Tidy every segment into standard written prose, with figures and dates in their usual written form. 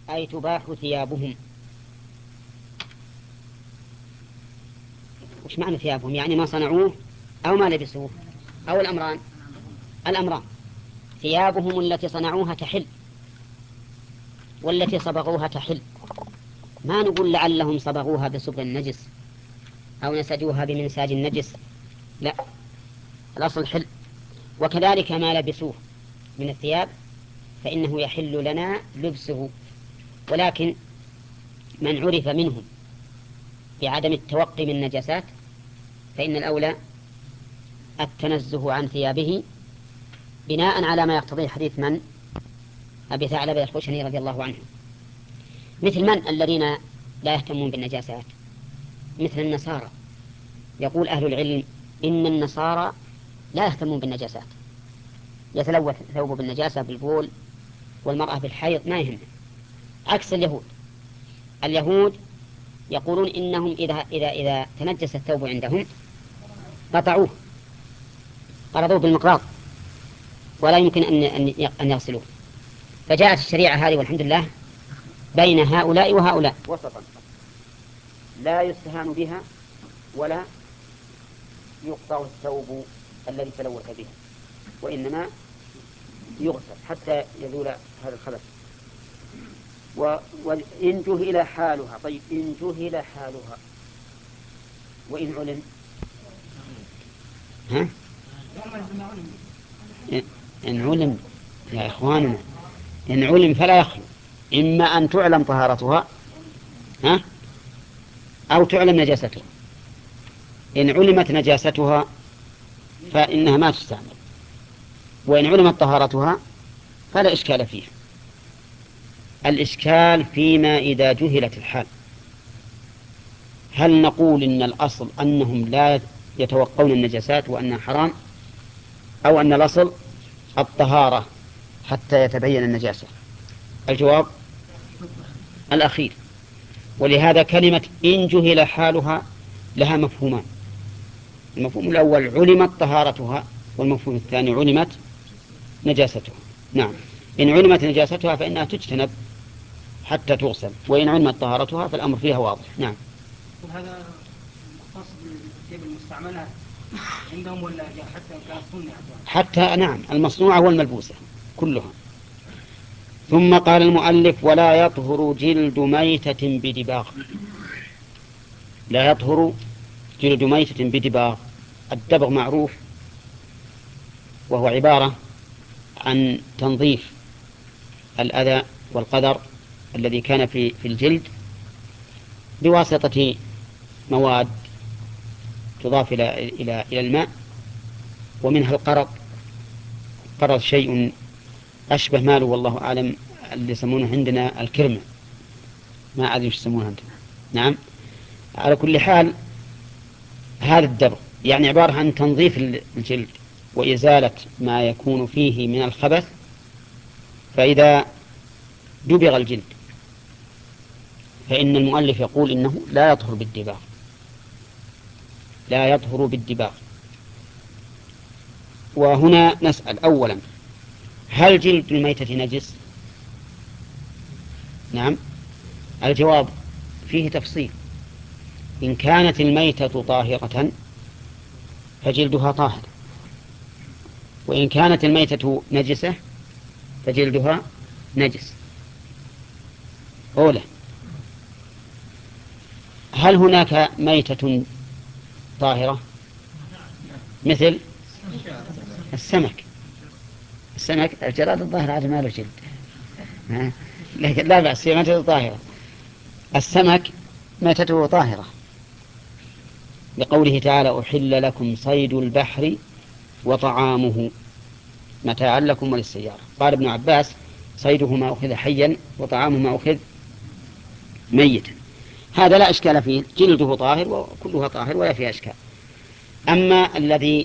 أي تباح ثيابهم. وش معنى ثيابهم؟ يعني ما صنعوه أو ما لبسوه أو الأمران. الأمران، ثيابهم التي صنعوها تحل والتي صبغوها تحل. ما نقول لعلهم صبغوها بصبغ النجس أو نسجوها بمنساج النجس، لا، الأصل حل. وكذلك ما لبسوه من الثياب فإنه يحل لنا لبسه، ولكن من عرف منهم بعدم التوقي من النجاسات فإن الأولى التنزه عن ثيابه بناء على ما يقتضيه حديث من؟ أبي ثعلبة الخشني رضي الله عنه. مثل من الذين لا يهتمون بالنجاسات؟ مثل النصارى. يقول أهل العلم إن النصارى لا يهتمون بالنجاسات، يتلوث ثوبه بالنجاسة بالبول والمرأة بالحيض ما يهم، عكس اليهود. اليهود يقولون إنهم إذا تنجس الثوب عندهم قطعوه، قرضوه بالمقراض ولا يمكن أن يغسلوه. فجاءت الشريعة هذه والحمد لله بين هؤلاء وهؤلاء وسطا، لا يستهان بها ولا يقطع الثوب الذي تلوث به، وإنما يغسل حتى يزول هذا الخبث. وإن جهل حالها. طيب إن جهل حالها وإن علم، ها؟ إن علم يا إخواننا، إن علم فلا يخلو، إما أن تعلم طهارتها أو تعلم نجاستها. إن علمت نجاستها فإنها ما تستعمل، وإن علمت طهارتها فلا إشكال فيه. الإشكال فيما إذا جهلت الحال، هل نقول إن الأصل أنهم لا يتوقون النجاسات وأنها حرام، أو أن الأصل الطهارة حتى يتبين النجاسة؟ الجواب الأخير. ولهذا كلمة إن جهل حالها لها مفهومان. المفهوم الأول علمت طهارتها، والمفهوم الثاني علمت نجاستها. نعم، إن علمت نجاستها فإنها تجتنب حتى تغسل، وإن علمت طهارتها فالأمر فيها واضح. نعم. هذا مختص بالثياب المستعملة عندهم ولا حتى إن كانت صنعت؟ حتى نعم، المصنوعة والملبوسة كلها. ثم قال المؤلف ولا يطهر جلد ميتة بدباغ. لا يطهر جلد ميتة بدباغ. الدبغ معروف، وهو عبارة عن تنظيف الأذى والقدر الذي كان في الجلد بواسطة مواد تضاف إلى الماء، ومنها القرض. قرض شيء أشبه ماله والله أعلم، اللي يسمونه عندنا الكرمة، ما أدري وش يسمونه عندنا. نعم، على كل حال هذا الدبغ يعني عبارة عن تنظيف الجلد وإزالة ما يكون فيه من الخبث. فإذا دبغ الجلد فإن المؤلف يقول إنه لا يطهر بالدباغ، لا يطهر بالدباغ. وهنا نسأل أولا، هل جلد الميتة نجس؟ نعم، الجواب فيه تفصيل. إن كانت الميتة طاهرة فجلدها طاهر، وإن كانت الميتة نجسة فجلدها نجس. أولا، هل هناك ميتة طاهرة مثل السمك؟ السمك الجراد الظاهر هذا ما له جلد، لكن لا بأس، هي ميتة طاهرة. السمك ميتته طاهرة لقوله تعالى أحل لكم صيد البحر وطعامه متاعا لكم وللسيارة. قال ابن عباس صيده ما أخذ حيا وطعامه ما أخذ ميتا. هذا لا إشكال فيه، جلده طاهر وكلها طاهر ولا فيها إشكال. أما الذي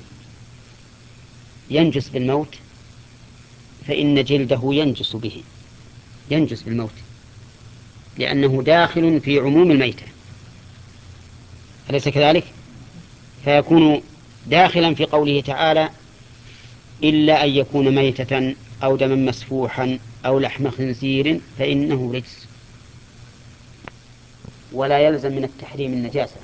ينجس بالموت فإن جلده ينجس به، ينجس بالموت، لأنه داخل في عموم الميتة، أليس كذلك؟ فيكون داخلا في قوله تعالى إلا أن يكون ميتة أو دما مسفوحا أو لحم خنزير فإنه رجس. ولا يلزم من التحريم النجاسة.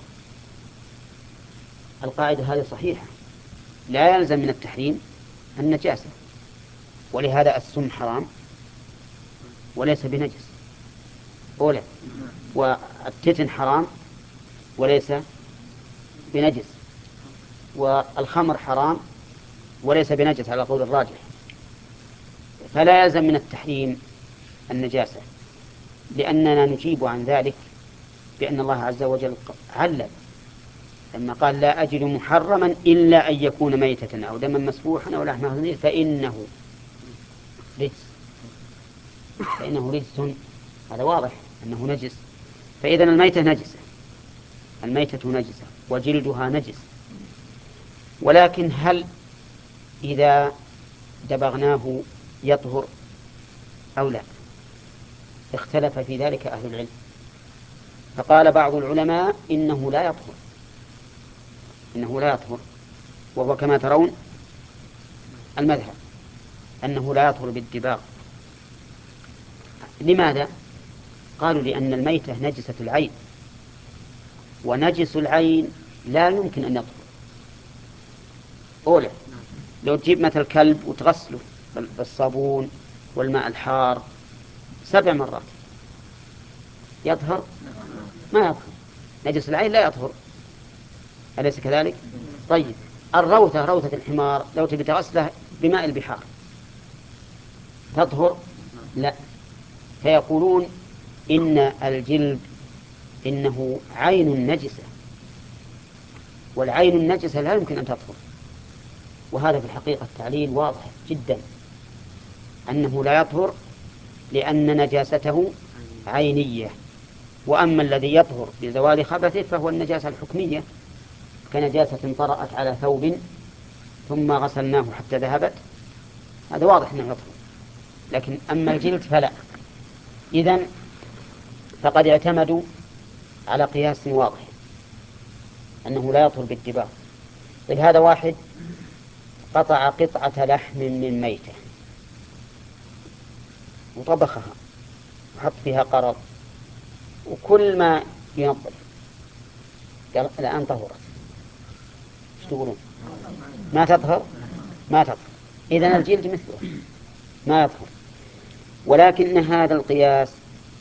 القاعدة هذه صحيحة، لا يلزم من التحريم النجاسة، ولهذا السم حرام وليس بنجس أولا، والتتن حرام وليس بنجس، والخمر حرام وليس بنجس على قول الراجح. فلا يلزم من التحريم النجاسة، لأننا نجيب عن ذلك بأن الله عز وجل علل لما قال لا أجد محرما إلا أن يكون ميتة أو دما مسفوحا أو لحم خنزير فإنه رجس، فإنه رجس. هذا واضح أنه نجس. فإذا الميتة نجسة، الميتة نجسة وجلدها نجس. ولكن هل إذا دبغناه يطهر أو لا؟ اختلف في ذلك أهل العلم، فقال بعض العلماء إنه لا يطهر، إنه لا يطهر، وهو كما ترون المذهب أنه لا يطهر بالدباغ. لماذا؟ قالوا لأن الميتة نجسة العين، ونجس العين لا يمكن أن يطهر. أولا لو تجيب مثل كلب وتغسله بالصابون والماء الحار 7 مرات يطهر؟ ما يطهر، نجس العين لا يطهر، أليس كذلك؟ طيب الروثة، روثة الحمار لو تبي تغسله بماء البحار تطهر؟ لا. فيقولون إن الجلد إنه عين نجسة، والعين النجسة لا يمكن أن تطهر. وهذا في الحقيقة التعليل واضح جدا أنه لا يطهر لأن نجاسته عينية. وأما الذي يطهر بزوال خبثه فهو النجاسة الحكمية، كنجاسة طرأت على ثوب ثم غسلناه حتى ذهبت، هذا واضح أنه يطهر. لكن أما الجلد فلا. إذن فقد اعتمدوا على قياس واضح أنه لا يطهر بالدباغ. طيب هذا واحد قطع قطعة لحم من ميتة وطبخها وحط فيها قرض، وكل ما ينظف قال الآن طهرت، ايش تقولون؟ ما تطهر؟ ما تطهر. إذن الجلد مثله ما يطهر. ولكن هذا القياس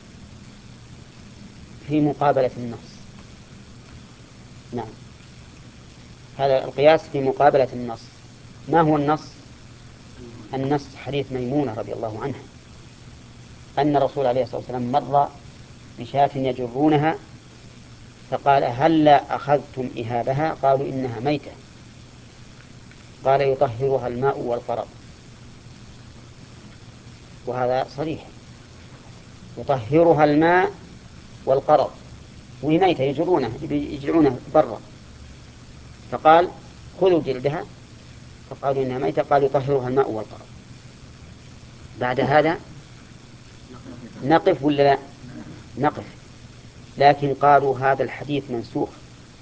في مقابلة النص. نعم، هذا القياس في مقابلة النص. ما هو النص؟ النص حديث ميمونة رضي الله عنها أن الرسول عليه الصلاة والسلام مر بشاة يجرونها فقال هلا أخذتم إهابها؟ قالوا إنها ميتة. قال يطهرها الماء والقرض، وهذا صريح، يطهرها الماء والقرض، وهي ميتة يجرونها برا. فقال خذوا جلدها، فقالوا إنها ميتة، قال يطهرها الماء والقرض. بعد هذا نقف ولا لا؟ نقف. لكن قالوا هذا الحديث منسوخ،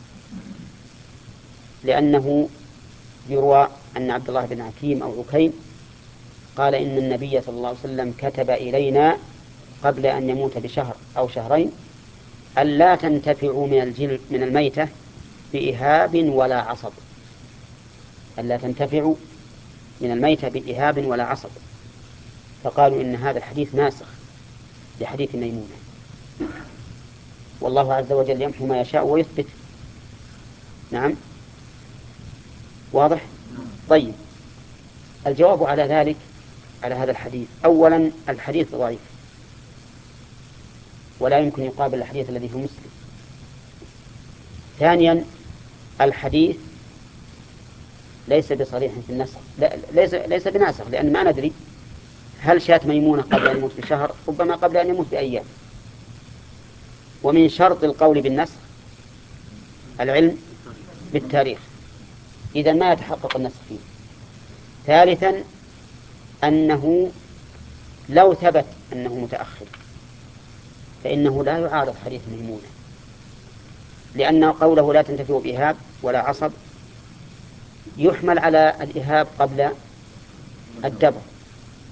لأنه يروى أن عبد الله بن حكيم أو عكيم قال إن النبي صلى الله عليه وسلم كتب إلينا قبل أن يموت بشهر أو شهرين ألا تنتفعوا من الجلد من الميتة بإهاب ولا عصب، ألا تنتفعوا من الميتة بإهاب ولا عصب. فقالوا إن هذا الحديث ناسخ لحديث ميمونة، والله عز وجل يمحو ما يشاء ويثبت. نعم، واضح؟ طيب الجواب على ذلك، على هذا الحديث، أولا الحديث ضعيف ولا يمكن يقابل الحديث الذي في مسلم. ثانيا الحديث ليس بصريح في النسخ، ليس بناسخ، لأن ما ندري هل شاة ميمونة قبل أن يموت بشهر، ربما قبل أن يموت بأيام. ومن شرط القول بالنسخ العلم بالتاريخ، إذا ما يتحقق النسخ فيه. ثالثا أنه لو ثبت أنه متأخر فإنه لا يعارض حديث ميمونة، لأن قوله لا تنتفع بإهاب ولا عصب يحمل على الإهاب قبل الدبر،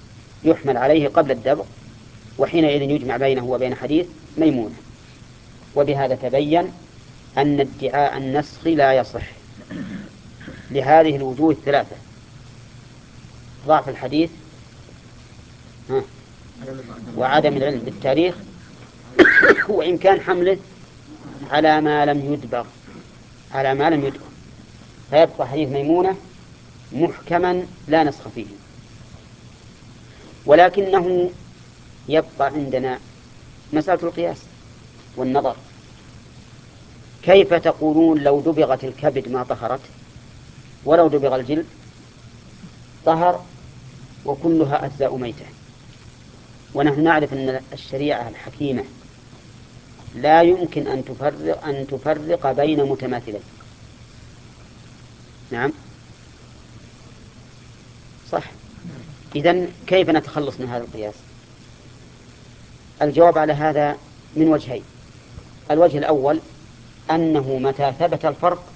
يحمل عليه قبل الدبر، وحينئذ يجمع بينه وبين حديث ميمونة. وبهذا تبين أن ادعاء النسخ لا يصح لهذه الوجوه الثلاثة: ضعف الحديث، وعدم العلم بالتاريخ، وإن كان حمله على ما لم يدبر، فيبقى حديث ميمونة محكما لا نسخ فيه. ولكنه يبقى عندنا مسألة القياس والنظر. كيف تقولون لو دبغت الكبد ما طهرت، ولو دبغ الجلد طهر وكلها أجزاء ميتة؟ ونحن نعرف أن الشريعة الحكيمة لا يمكن أن تفرق بين متماثلين. نعم صح. إذن كيف نتخلص من هذا القياس؟ الجواب على هذا من وجهين. الوجه الأول أنه متى ثبت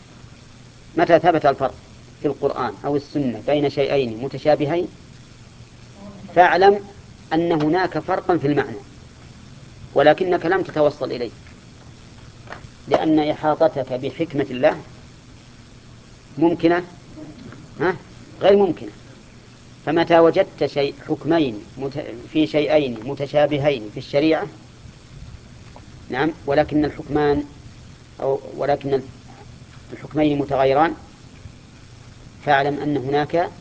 الفرق في القرآن أو السنة بين شيئين متشابهين فاعلم أن هناك فرقا في المعنى، ولكنك لم تتوصل إليه، لأن إحاطتك بحكمة الله ممكنة غير ممكنة. فمتى وجدت حكمين في شيئين متشابهين في الشريعة، نعم، ولكن الحكمين متغيران، فاعلم أن هناك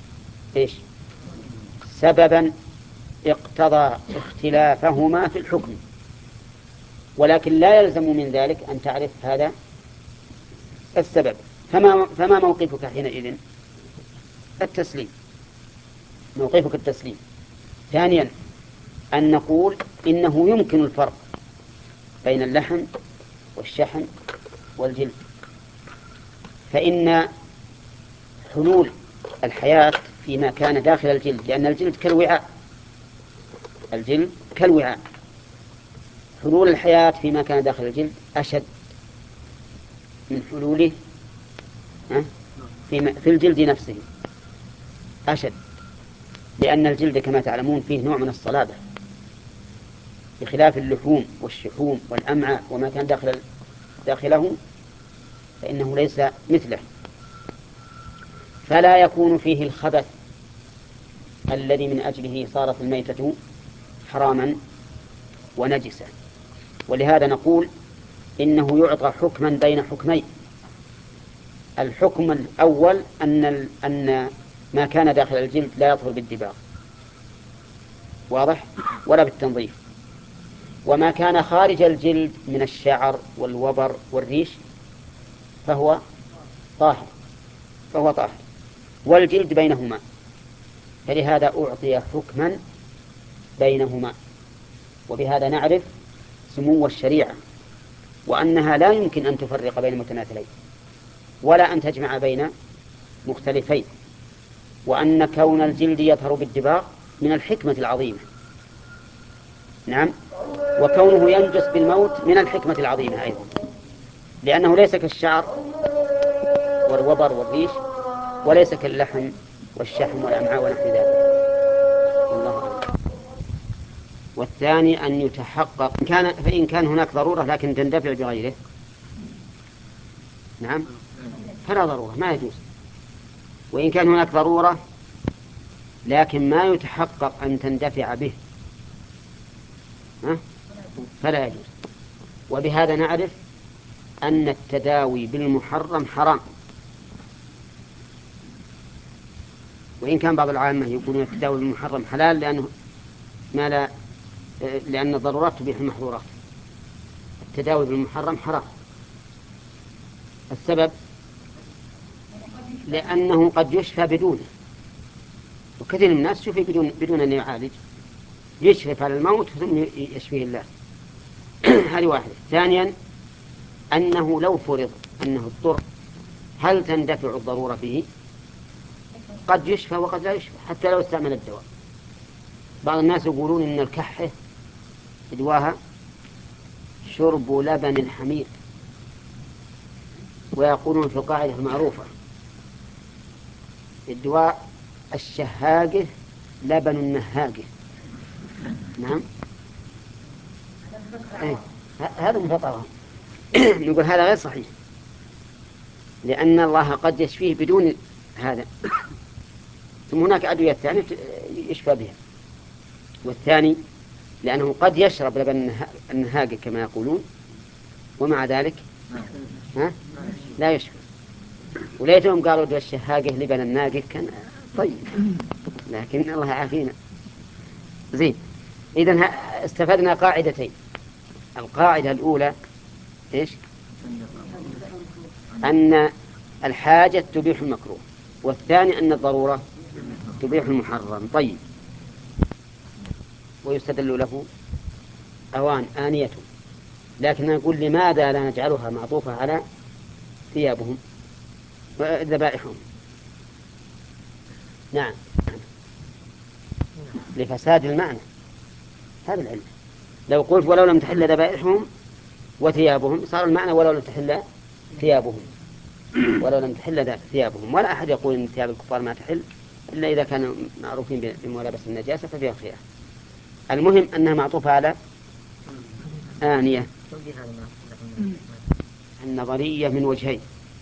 سببا اقتضى اختلافهما في الحكم، ولكن لا يلزم من ذلك أن تعرف هذا السبب. فما موقفك حينئذ؟ التسليم، موقفك التسليم. ثانيا أن نقول إنه يمكن الفرق بين اللحم والشحم والجلد، فإن حلول الحياة فيما كان داخل الجلد، لأن الجلد كالوعاء، حلول الحياة فيما كان داخل الجلد أشد من حلوله في الجلد نفسه، أشد، لأن الجلد كما تعلمون فيه نوع من الصلابة، بخلاف اللحوم والشحوم والأمعاء وما كان داخله فإنه ليس مثله، فلا يكون فيه الخبث الذي من أجله صارت الميتة حراما ونجسا. ولهذا نقول إنه يعطى حكما بين حكمين. الحكم الأول أن ما كان داخل الجلد لا يطهر بالدباغ، واضح، ولا بالتنظيف، وما كان خارج الجلد من الشعر والوبر والريش فهو طاهر، والجلد بينهما، فلهذا أعطي حكما بينهما. وبهذا نعرف سمو الشريعة، وأنها لا يمكن أن تفرق بين متماثلين ولا أن تجمع بين مختلفين، وأن كون الجلد يطهر بالدباغ من الحكمة العظيمة، نعم، وكونه ينجس بالموت من الحكمة العظيمة أيضا، لأنه ليس كالشعر والوبر والريش، وليس كاللحم والشحم والأمعاء ونحو ذلك. الله أعلم. والثاني أن يتحقق فإن كان هناك ضرورة لكن تندفع بغيره، نعم، فلا ضرورة، ما يجوز. وإن كان هناك ضرورة لكن ما يتحقق أن تندفع به فلا يجوز. وبهذا نعرف أن التداوي بالمحرم حرام، وإن كان بعض العامة يقولون التداوي بالمحرم حلال لأن الضرورات تبيح المحظورات. التداوي بالمحرم حرام. السبب لأنه قد يشفى بدونه، وكثير من الناس يشفي بدون أن يعالج، يشرف على الموت ثم يشفيه الله. هذه واحدة. ثانيا أنه لو فرض أنه اضطر هل تندفع الضرورة به؟ قد يشفى وقد لا يشفى حتى لو استعمل الدواء. بعض الناس يقولون إن الكحة دواها شرب لبن الحمير، ويقولون في القاعدة المعروفة الدواء الشهاقة لبن النهاقة. نعم، هذا مفطرهم. نقول هذا غير صحيح، لأن الله قد يشفيه بدون هذا. ثم هناك أدوية ثانية يشفى بها. والثاني لأنه قد يشرب لبن النهاج كما يقولون ومع ذلك لا يشفى. وليتهم قالوا دو الشهاقة لبن الناقة كان طيب، لكن الله عافينا. زين، إذن استفدنا قاعدتين. القاعدة الأولى إيش؟ أن الحاجة تبيح المكروه، والثاني أن الضرورة تبيح المحرم. طيب، ويستدل له أوان آنية، لكن نقول لماذا لا نجعلها معطوفة على ثيابهم وذبائحهم؟ نعم، لفساد المعنى، هذا العلم. لو قلت ولو لم تحل ذبائحهم وثيابهم صار المعنى ولو لم تحل ثيابهم، ولو لم تحل ثيابهم. ولا أحد يقول إن ثياب الكفار ما تحل إلا إذا كانوا معروفين بملابس النجاسة ففيها خيار. المهم أنها معطوفة على آنية. النظرية من وجهين.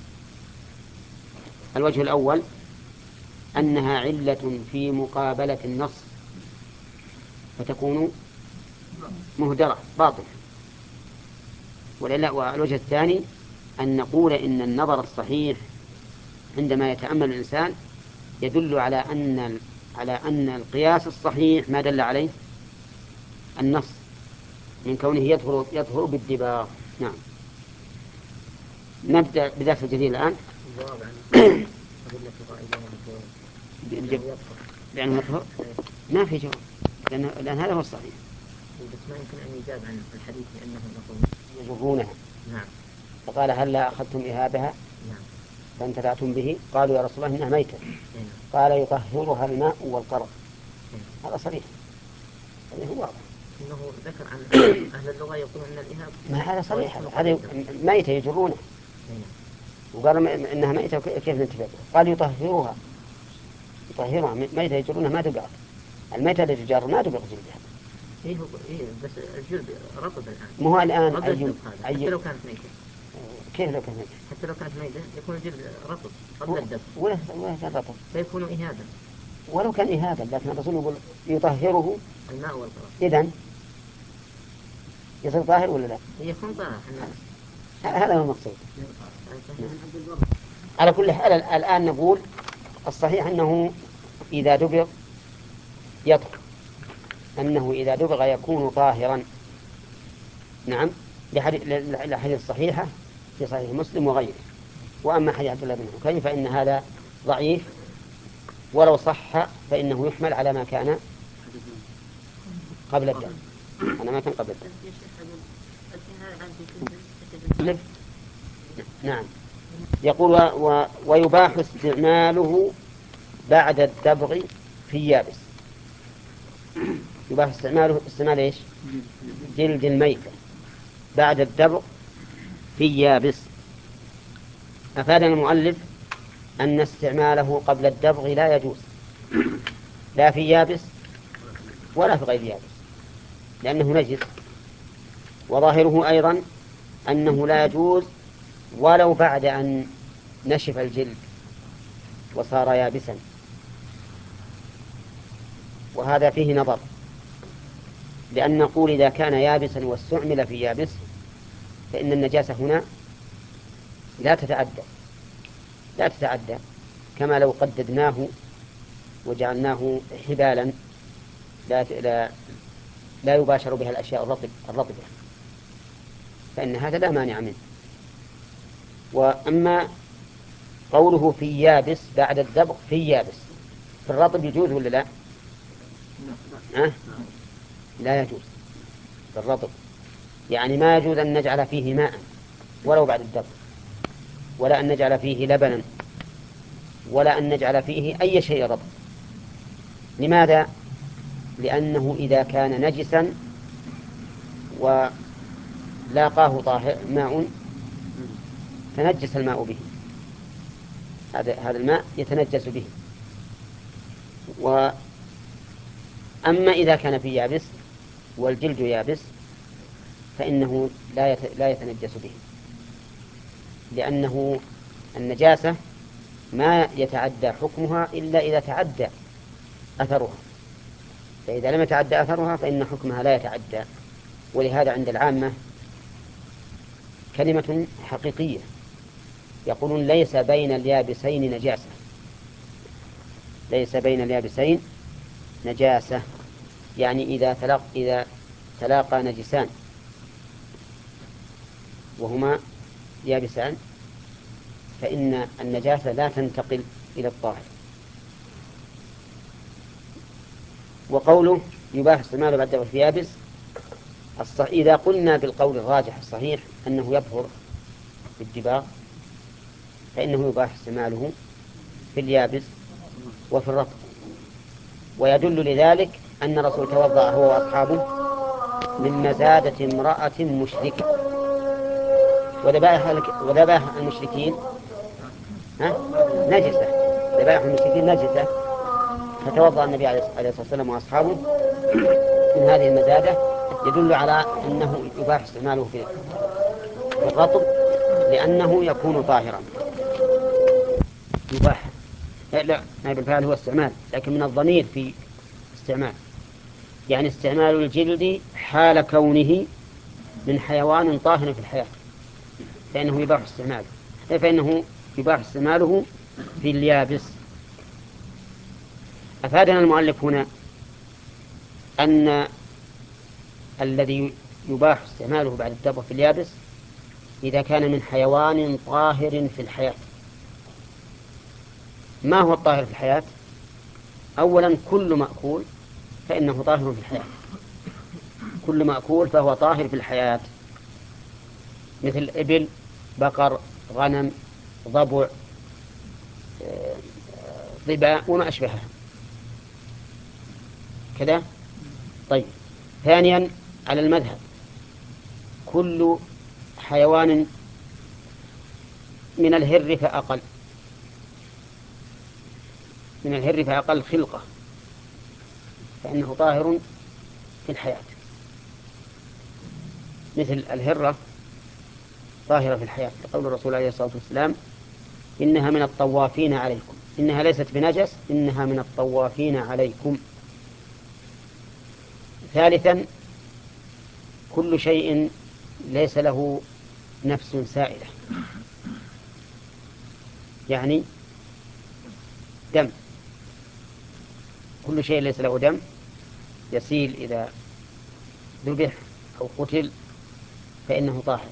الوجه الأول أنها علة في مقابلة النص فتكون مهدرة باطلة. والوجه الثاني أن نقول إن النظر الصحيح عندما يتأمل الإنسان يدل على أن القياس الصحيح ما دل عليه النص من كونه يظهر بالدباغ. نعم، نبدأ بدرس الجديد الآن. لأنه يطهر ما في جواب، لأن هذا هو الصحيح. بس ما يمكن أن يجاب عن الحديث لأنهم يجرونها. نعم. فقال هل لا أخذتم إهابها؟ نعم. فانتفعتم به؟ قالوا يا رسول الله إنها ميتة. نعم. قال يطهرها الماء والقرض. نعم. هذا صريح، هذا هو واضح. إنه ذكر عن أهل اللغة يقولون أن الإهاب ما هذا صريح، هذا ميتة يجرونها. نعم. وقال إنها ميتة كيف ننتفع بها؟ قال يطهرها ميتة يجرونها ما دبغت. الميتة اللي تجار ما دبغ جلدها. إيه بس الجلد رطب الآن. مو هو الآن حتى لو كانت ميتة. كيف لو كانت ميتة؟ حتى لو كانت ميتة يكون الجلد رطب قبل الدب. ولا كان رطب فيكون إهابا. ولو كان إهابا، لكن الرسول يقول يطهره الماء والقرض. إذن يصير طاهر ولا لا؟ يكون طاهر. هذا هو المقصود. على كل حال الآن نقول الصحيح أنه إذا دبغ يطهر، أنه إذا دبغ يكون طاهرا. نعم، لحديث الصحيحة في صحيح مسلم وغيره. وأما حديث عبد الله بن حكيم فإن هذا ضعيف، ولو صح فإنه يحمل على ما كان قبل الدم. أنا ما كان قبل الدم. نعم، يقول ويباح استعماله بعد الدبغ في يابس. يباح استعمال إيش؟ جلد الميتة بعد الدبغ في يابس. أفادنا المؤلف أن استعماله قبل الدبغ لا يجوز، لا في يابس ولا في غير يابس، لأنه نجس. وظاهره أيضا أنه لا يجوز ولو بعد أن نشف الجلد وصار يابسا، وهذا فيه نظر. لأن نقول إذا كان يابسا واستعمل في يابس فإن النجاسة هنا لا تتعدى كما لو قددناه وجعلناه حبالا لا يباشر بها الأشياء الرطبة، فإن هذا لا مانع منه. وأما قوله في يابس بعد الدبغ في يابس، في الرطب يجوز ولا لا؟ لا يجوز في الرطب، يعني ما يجوز أن نجعل فيه ماء ولو بعد الدبغ، ولا أن نجعل فيه لبنا، ولا أن نجعل فيه أي شيء رطب. لماذا؟ لأنه إذا كان نجسا ولاقاه ماء تنجس الماء به، هذا الماء يتنجس به. وأما إذا كان في يابس والجلد يابس فإنه لا يتنجس به، لأنه النجاسة ما يتعدى حكمها إلا إذا تعدى أثرها، فإذا لم يتعدى أثرها فإن حكمها لا يتعدى. ولهذا عند العامة كلمة حقيقية، يقولون ليس بين اليابسين نجاسة، ليس بين اليابسين نجاسة، يعني إذا تلاقى نجسان وهما يابسان فإن النجاسة لا تنتقل إلى الطاهر. وقوله يباح استعماله بعد الدبغ في يابس، إذا قلنا بالقول الراجح الصحيح أنه يطهر بالدباغ فإنه يباح استعماله في اليابس وفي الرطب. ويدل لذلك أن الرسول توضأ هو وأصحابه من مزادة امرأة مشركة، وذبائح المشركين نجسة، ذبائح المشركين نجسة، فتوضأ النبي عليه الصلاة والسلام وأصحابه من هذه المزادة، يدل على أنه يباح استعماله في الرطب لأنه يكون طاهرا. يباح لا نائب الفاعل هو استعمال، لكن من الضمير في استعمال، يعني استعمال الجلد حال كونه من حيوان طاهر في الحياة فإنه يباح استعماله في اليابس. أفادنا المؤلف هنا أن الذي يباح استعماله بعد الدبغ في اليابس إذا كان من حيوان طاهر في الحياة. ما هو الطاهر في الحياة؟ أولا كل مأكول فإنه طاهر في الحياة، كل مأكول فهو طاهر في الحياة، مثل إبل، بقر، غنم، ضبع، ظباء وما أشبهها كذا. طيب، ثانيا على المذهب كل حيوان من الهر فأقل خلقة فإنه طاهر في الحياة، مثل الهرة طاهرة في الحياة، لقول الرسول عليه الصلاة والسلام إنها من الطوافين عليكم، إنها ليست بنجس إنها من الطوافين عليكم. ثالثا كل شيء ليس له نفس سائلة، يعني دم، كل شيء ليس له دم يسيل إذا ذبح أو قتل فإنه طاهر،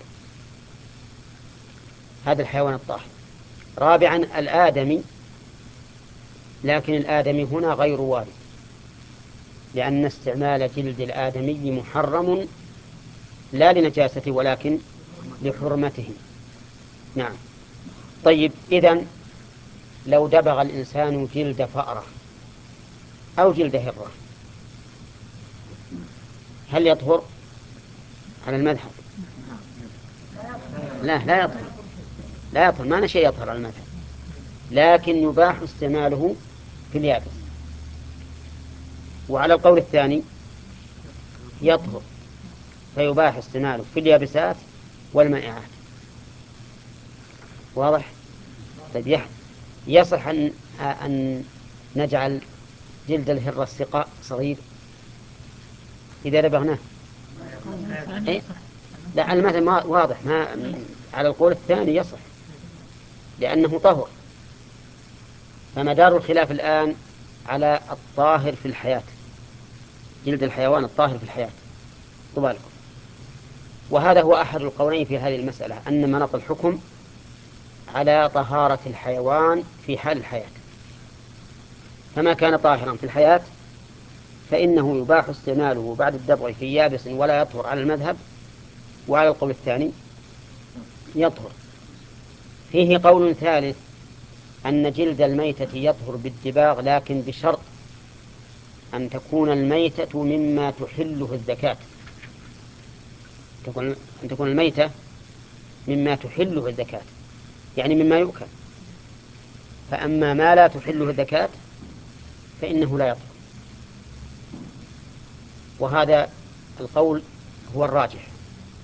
هذا الحيوان الطاهر. رابعا الآدمي، لكن الآدمي هنا غير وارد، لأن استعمال جلد الآدمي محرم لا لنجاسته ولكن لحرمته. نعم. طيب، إذن لو دبغ الإنسان جلد فأرة أو جلد هرة هل يطهر؟ على المذهب لا يطهر، ما نشيء يطهر على المذهب، لكن يباح استعماله في اليابس. وعلى القول الثاني يطهر فيباح استعماله في اليابسات والمائعات. واضح؟ طيب، يصح أن نجعل جلد الهرة السقاء صغير إذا دبغناه؟ إيه؟ لا، المثل ما واضح، ما على القول الثاني يصح لأنه طهر. فمدار الخلاف الآن على الطاهر في الحياة، جلد الحيوان الطاهر في الحياة طبالكم. وهذا هو أحد القولين في هذه المسألة، أن مناط الحكم على طهارة الحيوان في حال الحياة، فما كان طاهرا في الحياة فإنه يباح استعماله بعد الدبغ في يابس ولا يطهر على المذهب، وعلى القول الثاني يطهر. فيه قول ثالث أن جلد الميتة يطهر بالدباغ، لكن بشرط أن تكون الميتة مما تحله الزكاة، أن تكون الميتة مما تحله الزكاة، يعني مما يؤكل. فأما ما لا تحله الزكاة فإنه لا يطهر، وهذا القول هو الراجح،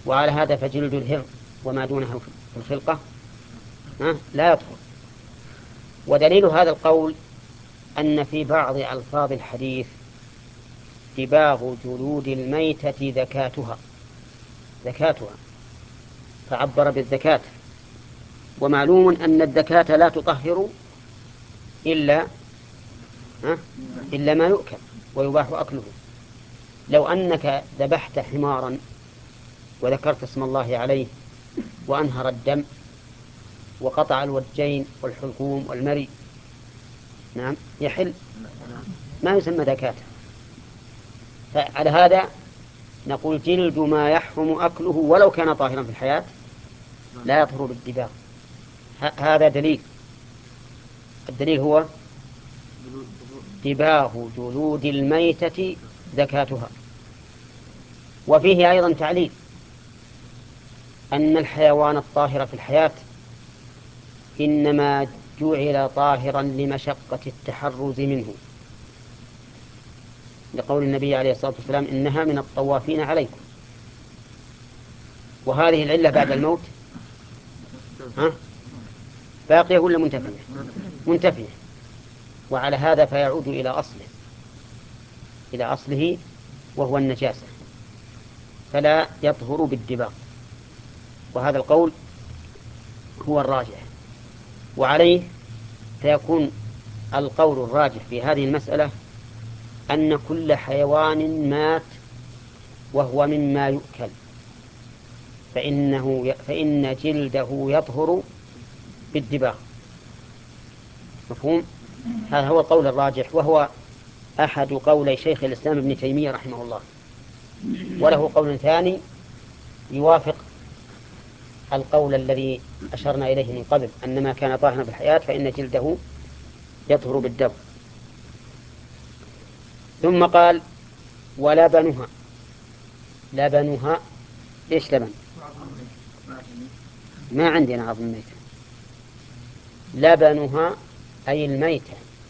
وعلى هذا فجلد الهر وما دونه في الخلقة لا يطهر. ودليل هذا القول أن في بعض ألفاظ الحديث دباغ جلود الميتة ذكاتها فعبر بالذكاة، ومعلوم أن الذكاة لا تطهر إلا ما يؤكل ويباح أكله. لو أنك ذبحت حمارا وذكرت اسم الله عليه وأنهر الدم وقطع الوجين والحلقوم والمري يحل، ما يسمى ذكاة. فعلى هذا نقول جلد ما يحرم أكله ولو كان طاهرا في الحياة لا يطهر بالدباغ. هذا دليل. الدليل هو دباغ جلود الميتة ذكاتها. وفيه أيضا تعليل أن الحيوان الطاهر في الحياة إنما جعل طاهرا لمشقة التحرز منه، لقول النبي عليه الصلاة والسلام إنها من الطوافين عليكم. وهذه العلة بعد الموت باقية ولا منتفية. وعلى هذا فيعود إلى أصله وهو النجاسة، فلا يطهر بالدباغ. وهذا القول هو الراجح، وعليه فيكون القول الراجح في هذه المسألة أن كل حيوان مات وهو مما يؤكل فإن جلده يطهر بالدباغ. مفهوم؟ هذا هو القول الراجح، وهو أحد قولي شيخ الإسلام ابن تيمية رحمه الله. وله قول ثاني يوافق القول الذي أشرنا إليه من قبل أن ما كان طاهرا بالحياة فإن جلده يطهر بالدم. ثم قال ولبنها. إيش لبن؟ ما عندنا عظم الميتة. لبنها أي الميتة.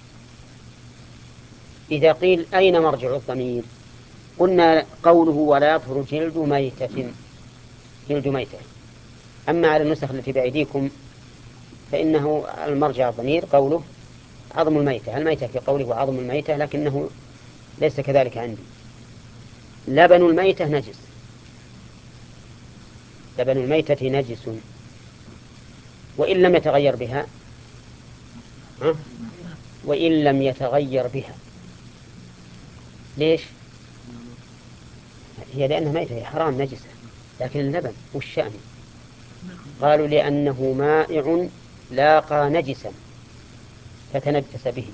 إذا قيل أين مرجع الضمير؟ قلنا قوله ولا يطهر جلد ميتة. أما على النسخ التي بأيديكم فإنه المرجع الضمير قوله عظم الميتة في قوله وعظم الميتة، لكنه ليس كذلك عندي. لبن الميتة نجس. لبن الميتة نجس وإن لم يتغير بها. ليش؟ هي لأنها ميتة، هي حرام نجسة، لكن اللبن والشأن قالوا لأنه مائع لاقى نجسا فتنجس به.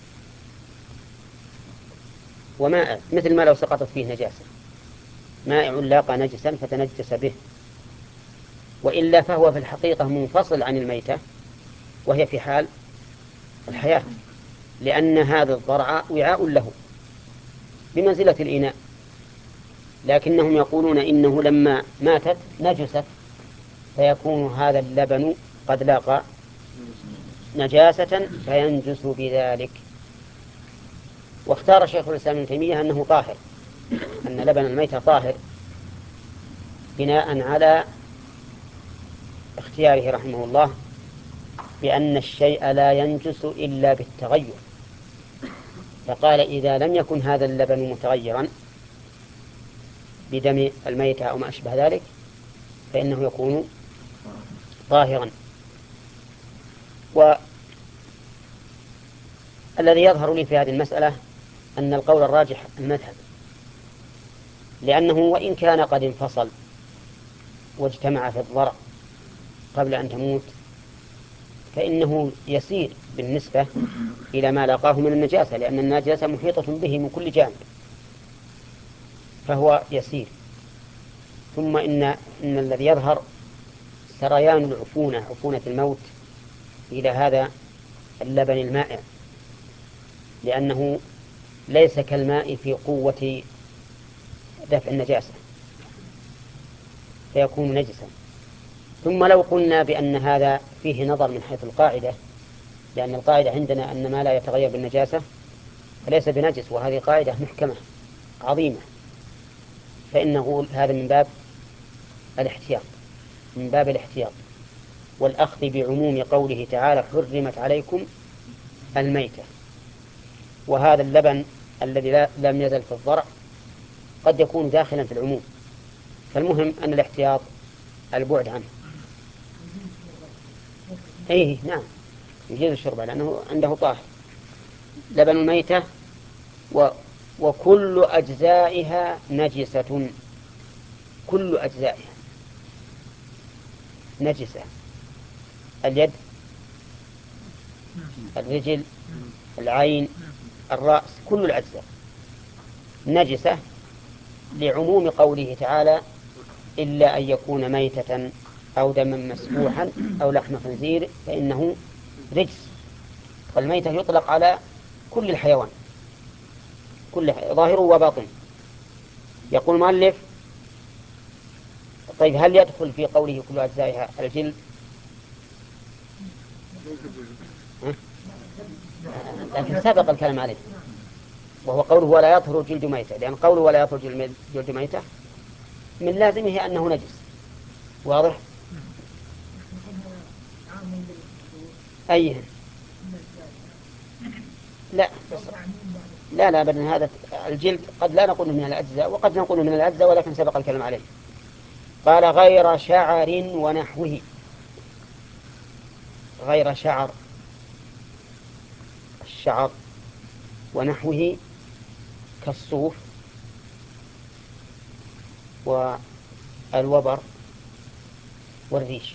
وماء مثل ما لو سقطت فيه نجاسة، مائع لاقى نجسا فتنجس به. وإلا فهو في الحقيقة منفصل عن الميتة وهي في حال الحياة، لأن هذا الضرع وعاء له بمنزلة الإناء، لكنهم يقولون إنه لما ماتت نجست، فيكون هذا اللبن قد لاقى نجاسة فينجس بذلك. واختار شيخ الإسلام ابن تيمية أنه طاهر، أن لبن الميتة طاهر، بناء على اختياره رحمه الله بأن الشيء لا ينجس إلا بالتغير. فقال إذا لم يكن هذا اللبن متغيرا بدم الميتة أو ما أشبه ذلك فإنه يكون طاهرا. والذي يظهر لي في هذه المسألة أن القول الراجح المذهب، لأنه وإن كان قد انفصل واجتمع في الضرع قبل أن تموت فإنه يسير بالنسبة إلى ما لاقاه من النجاسة، لأن النجاسة محيطة به من كل جانب، فهو يسير. ثم إن الذي يظهر سريان عفونة الموت إلى هذا اللبن المائع، لأنه ليس كالماء في قوة دفع النجاسة فيكون نجسا. ثم لو قلنا بأن هذا فيه نظر من حيث القاعدة، لأن القاعدة عندنا أن ما لا يتغير بالنجاسة فليس بنجس، وهذه قاعدة محكمة عظيمة، فإن نقول هذا من باب الاحتياط، من باب الاحتياط والأخذ بعموم قوله تعالى حرمت عليكم الميتة. وهذا اللبن الذي لم يزل في الضرع قد يكون داخلا في العموم، فالمهم أن الاحتياط البعد عنه. أيه نعم يجوز الشرب لأنه عنده طاهر. لبن الميتة وكل أجزائها نجسة، كل أجزائها نجسة، اليد، الرجل، العين، الرأس، كل الأجزاء نجسة، لعموم قوله تعالى إلا أن يكون ميتة أو دما مسفوحا أو لحم خنزير فإنه رجس. والميتة يطلق على كل الحيوان، كل ظاهره وباطنه. يقول المؤلف طيب هل يدخل في قوله كل أجزائها الجلد؟ لكن سبق الكلام عليه، وهو قوله ولا يطهر جلد ميتة، لأن قوله ولا يطهر جلد ميتة من لازمه أنه نجس. واضح؟ أيه لا لا بل هذا الجلد قد لا نقول من الأجزاء وقد نقول من الأجزاء، ولكن سبق الكلام عليه. قال غير شعر ونحوه. غير شعر، الشعر ونحوه كالصوف والوبر والريش،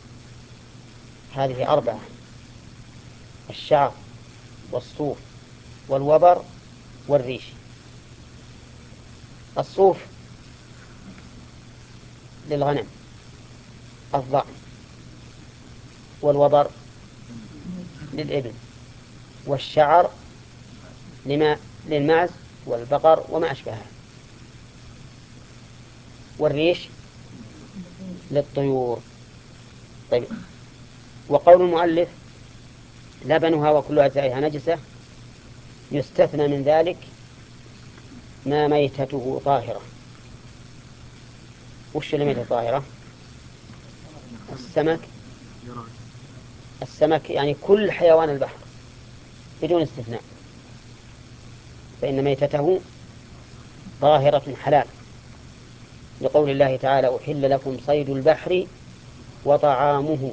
هذه أربعة: الشعر والصوف والوبر والريش. الصوف للغنم الضأن، والوبر للإبل، والشعر للمعز والبقر وما أشبهها، والريش للطيور. طيب، وقول المؤلف لبنها وكل أجزائها نجسة يستثنى من ذلك ما ميتته طاهرة. وش الميتة طاهرة؟ السمك يعني كل حيوان البحر بدون استثناء، فإن ميتته طاهرة حلال، لقول الله تعالى أحل لكم صيد البحر وطعامه.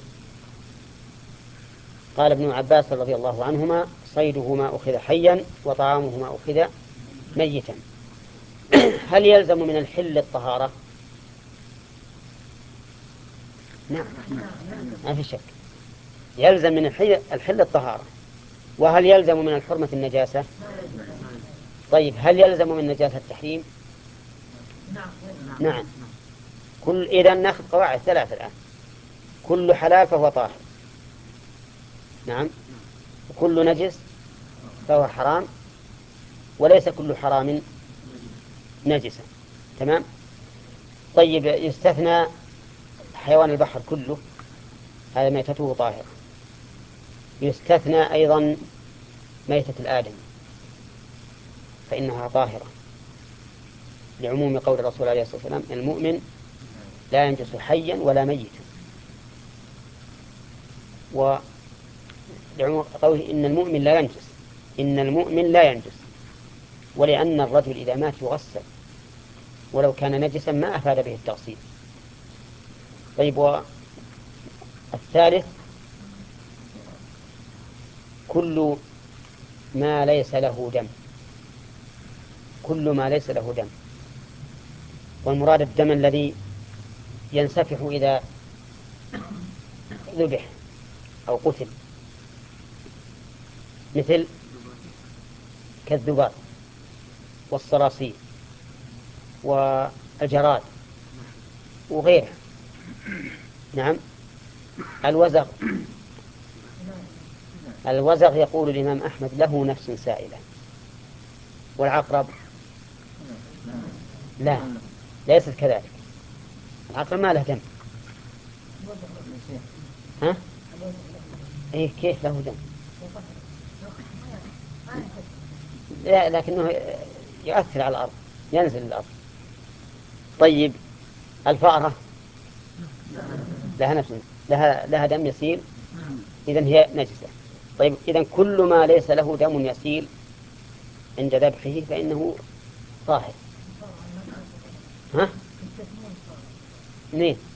قال ابن عباس رضي الله عنهما صيده ما أخذ حيا وطعامه ما أخذ ميتا. هل يلزم من الحل الطهارة؟ نعم ما في شك، يلزم من الحل الطهارة. وهل يلزم من الحرمة النجاسة؟ طيب هل يلزم من النجاسة التحريم؟ نعم. إذا نأخذ قواعد ثلاثة الآن: كل حلال فهو طاهر، نعم، وكل نجس فهو حرام، وليس كل حرام نجسا. تمام. طيب يستثنى حيوان البحر كله، هذا ميتته طاهرة. يستثنى أيضا ميتة الآدم فإنها طاهرة، لعموم قول الرسول عليه الصلاة والسلام المؤمن لا ينجس حيا ولا ميتا، ولعموم قوله إن المؤمن لا ينجس، إن المؤمن لا ينجس، ولأن الرجل إذا مات يغسل، ولو كان نجسا ما أفاد به التغسيل. طيب، والثالث كل ما ليس له دم، كل ما ليس له دم، والمراد الدم الذي ينسفح إذا ذبح أو قتل، مثل كالذباب والصراصير والجراد وغيره. نعم. الوزغ، الوزغ يقول الإمام أحمد له نفس سائلة. والعقرب لا، ليست كذلك، العقرب ما له دم. ها؟ إيه كيف له دم؟ لا، لكنه يؤثر على الأرض، ينزل الأرض. طيب الفأرة لها نفس، لها دم يسيل، إذن هي نجسة. طيب إذن كل ما ليس له دم يسيل عند ذبحه فإنه طاهر. ها؟ منين؟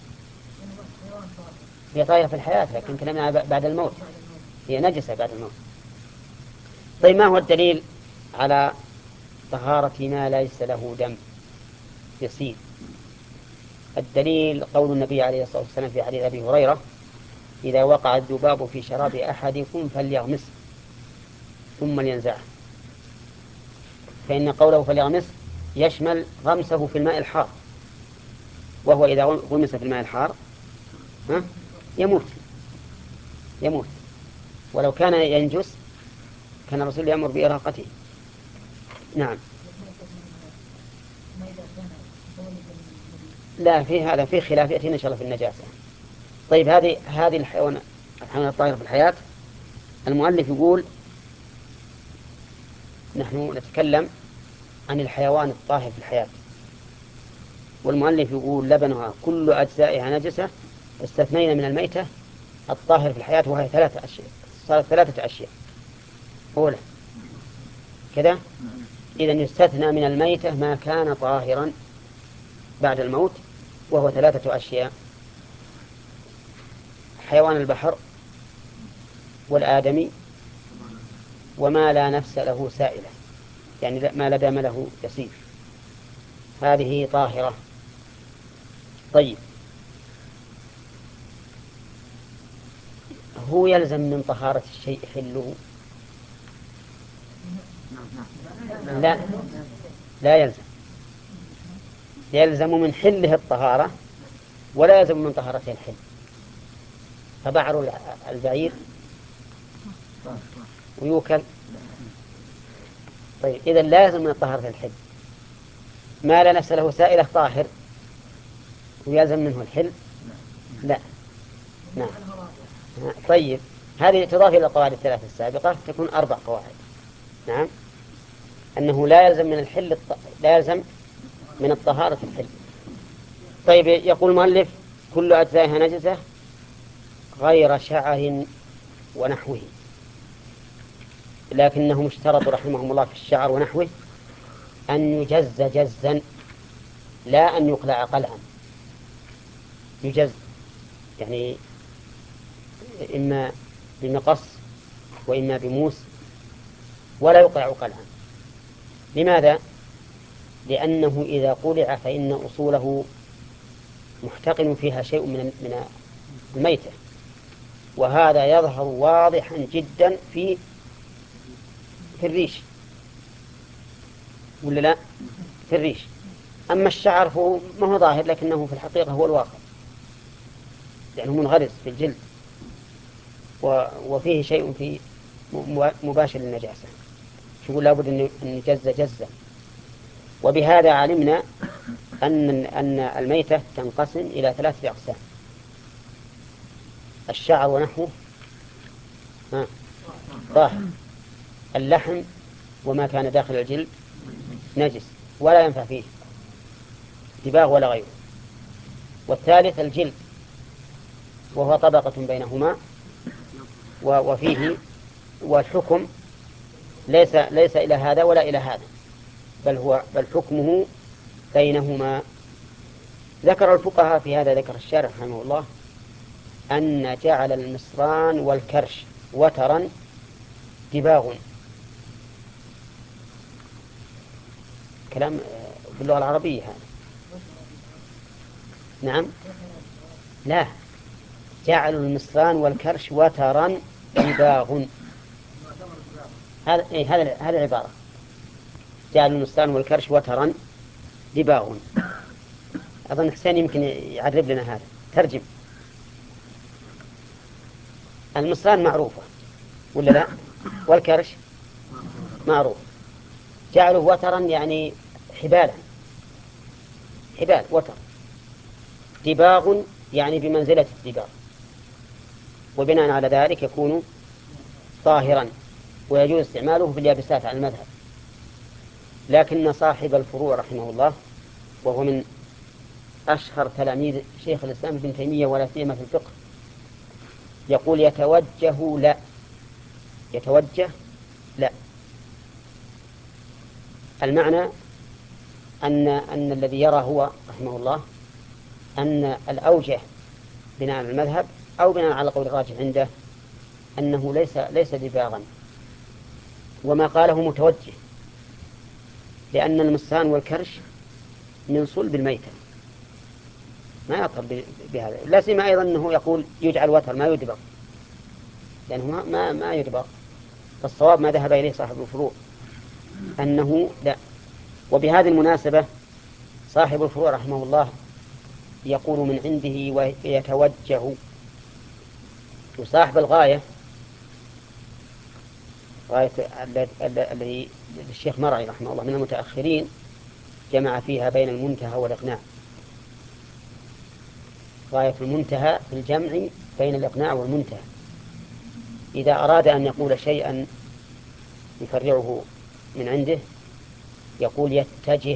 هي طاهرة في الحياة، لكن كلامنا بعد الموت، هي نجسة بعد الموت. طيب ما هو الدليل على طهارة ما ليس له دم يسيل؟ الدليل قول النبي عليه الصلاة والسلام في حديث أبي هريرة: إذا وقع الذباب في شراب أحدكم فليغمسه ثم لينزعه. فإن قوله فليغمسه يشمل غمسه في الماء الحار، وهو إذا غمس في الماء الحار يموت. ولو كان ينجس كان الرسول يأمر بإراقته. نعم. لا، في هذا في خلاف يأتينا إن شاء الله في النجاسة. طيب هذه الحيوان الطاهر في الحياة، المؤلف يقول نحن نتكلم عن الحيوان الطاهر في الحياة، والمؤلف يقول لبنها كل أجزائها نجسة استثنينا من الميتة الطاهر في الحياة، وهي 3 أشياء. صارت 3 أشياء. أولى كذا، إذن يستثنى من الميتة ما كان طاهرا بعد الموت، وهو 3 أشياء: حيوان البحر، والآدمي، وما لا نفس له سائلة، يعني ما لا دم له يسير، هذه طاهرة. طيب هو يلزم من طهارة الشيء حله؟ لا، لا يلزم. يلزم من حله الطهارة ولا يلزم من طهارته الحل. فبعر البعير ويوكل. طيب إذا لازم من طهارة الحل. ما لا نفس له سائلة طاهر ويلزم منه الحل؟ لا. نعم. طيب هذه تضاف إلى القواعد ال3 السابقة تكون 4 قواعد. نعم، أنه لا يلزم من الحل لا يلزم من الطهارة الحل. طيب يقول المؤلف كل أجزائها نجسة غير شعر ونحوه، لكنهم اشترطوا رحمهم الله في الشعر ونحوه أن يجز جزا، لا أن يقلع قلعا. يجز يعني إما بمقص وإما بموس، ولا يقلع قلعا. لماذا؟ لأنه إذا قلع فإن أصوله محتقن فيها شيء من الميتة، وهذا يظهر واضحا جدا في الريش، ولا لا؟ في الريش. أما الشعر هو ما هو ظاهر، لكنه في الحقيقة هو الواقع، يعني منغرس في الجلد وفيه شيء في مباشر للنجاسة. يقول لابد أن يجز جزا. وبهذا علمنا أن الميتة تنقسم إلى 3 أقسام: الشعر ونحوه طاهر، اللحم وما كان داخل الجلد نجس ولا ينفع فيه دباغ ولا غيره، والثالث الجلد وهو طبقة بينهما وفيه والحكم ليس إلى هذا ولا إلى هذا، بل حكمه بينهما. ذكر الفقهاء في هذا، ذكر الشارح رحمه الله أن جعل المصران والكرش وترا دباغ. كلام باللغة العربية هذا. نعم، لا، جعلوا المصران والكرش وترا دباغ. هذا العبارة: جعلوا المصران والكرش وترا دباغ. أظن حسين يمكن يعرب لنا هذا، ترجم. المصران معروفة ولا لا؟ والكرش معروف. جعلوا وترا يعني حبال وتر. دباغ يعني بمنزلة الدباغ، وبناء على ذلك يكون طاهرا ويجوز استعماله في اليابسات على المذهب. لكن صاحب الفروع رحمه الله، وهو من أشهر تلاميذ شيخ الإسلام ابن تيمية ولا سيما في الفقه، يقول يتوجه لا، يتوجه لا. المعنى أن الذي يرى هو رحمه الله أن الأوجه بناء على المذهب أو بناء على قول الراجح عنده أنه ليس دباغا، وما قاله متوجه، لأن المسان والكرش من صلب الميتة ما يطهر بهذا. لا سيما أيضا أنه يقول يجعل وتر ما يدبغ، لأنه ما يدبغ. فالصواب ما ذهب إليه صاحب الفروع أنه لا. وبهذه المناسبة صاحب الفروع رحمه الله يقول من عنده ويتوجه. وصاحب الغاية، غاية الذي الشيخ مرعي رحمه الله من المتأخرين جمع فيها بين المنتهى والإقناع. غاية المنتهى في الجمع بين الإقناع والمنتهى. إذا أراد أن يقول شيئا يفرعه من عنده يقول يتجه.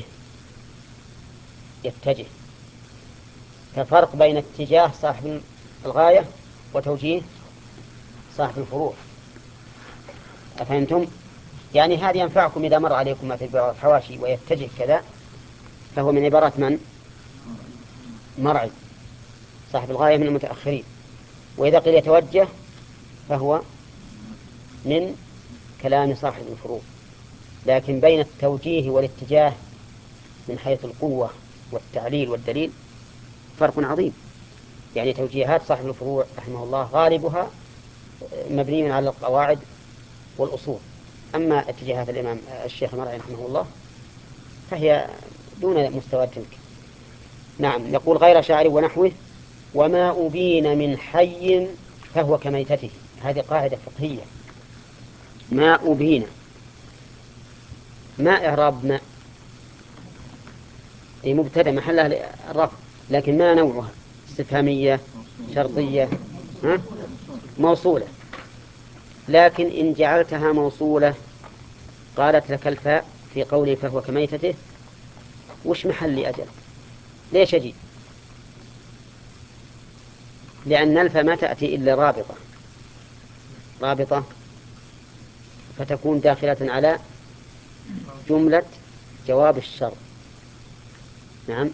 يتجه، ففرق بين اتجاه صاحب الغاية وتوجيه صاحب الفروع. أفهمتم؟ يعني هذه ينفعكم إذا مر عليكم ما في الحواشي ويتجه كذا، فهو من عبارات من؟ مرعي صاحب الغاية من المتأخرين. وإذا قيل يتوجه فهو من كلام صاحب الفروع. لكن بين التوجيه والاتجاه من حيث القوة والتعليل والدليل فرق عظيم. يعني توجيهات صاحب الفروع رحمه الله غالبها مبني على القواعد والأصول، أما اتجاهات الإمام الشيخ المرعي رحمه الله فهي دون مستوى تلك. نعم. يقول غير شاعر ونحوه وما أبين من حي فهو كميتته. هذه قاعدة فقهية. ما أبين، ما إعراب ما؟ أي مبتدأ محلها الرفع، لكن ما نوعها؟ استفهامية، شرطية، موصولة. لكن إن جعلتها موصولة قالت لك الفاء في قوله فهو كميتته وش محل أجل؟ ليش أجي؟ لأن الفاء ما تأتي إلا رابطة فتكون داخلة على جملة جواب الشرط. نعم.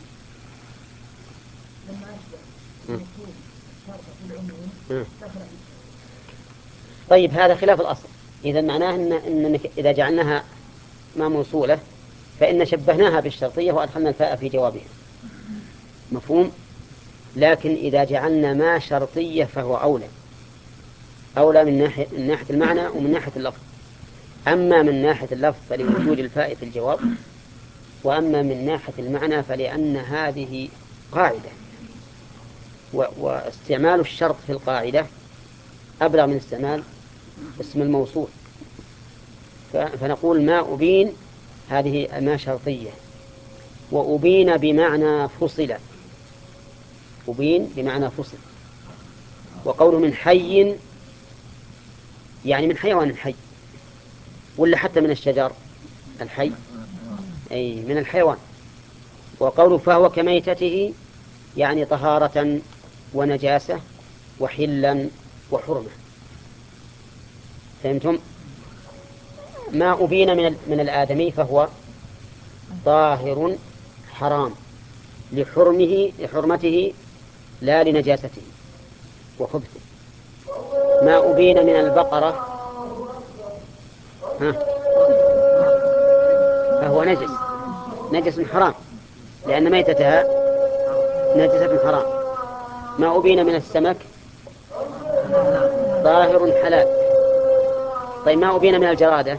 طيب هذا خلاف الأصل. إذا معناه إن إذا جعلناها ما موصولة فإن شبهناها بالشرطية وأدخلنا الفاء في جوابها. مفهوم؟ لكن إذا جعلنا ما شرطية فهو أولى من ناحية المعنى ومن ناحية اللفظ. أما من ناحية اللفظ فلوجود الفاء في الجواب، وأما من ناحية المعنى فلأن هذه قاعدة، واستعمال الشرط في القاعدة أبلغ من استعمال اسم الموصول. فنقول ما أبين هذه ما شرطية، وأبين بمعنى فصل. أبين بمعنى فصل. وقوله من حي يعني من حيوان حي، ولا حتى من الشجر الحي، أي من الحيوان. وقوله فهو كميتته يعني طهارة ونجاسة وحلا وحرمة. فهمتم؟ ما أبين من الآدمي فهو طاهر حرام لحرمته لا لنجاسته وخبثه. ما أبين من البقرة فهو نجس حرام لأن ميتتها نجسة حرام. ما أبين من السمك ظاهر حلال. طيب ما أبين من الجرادة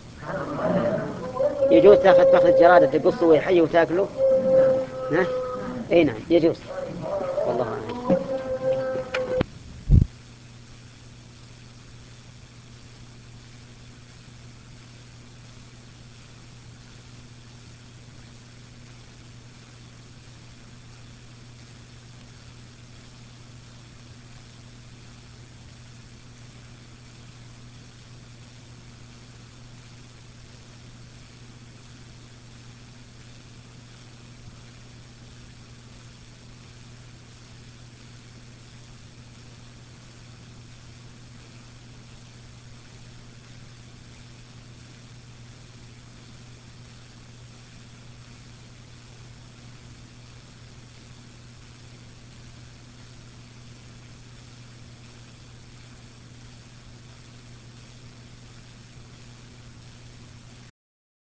يجوز تأخذ الجرادة تقصه ويحيه وتأكله؟ أي نعم يجوز. والله أعلم.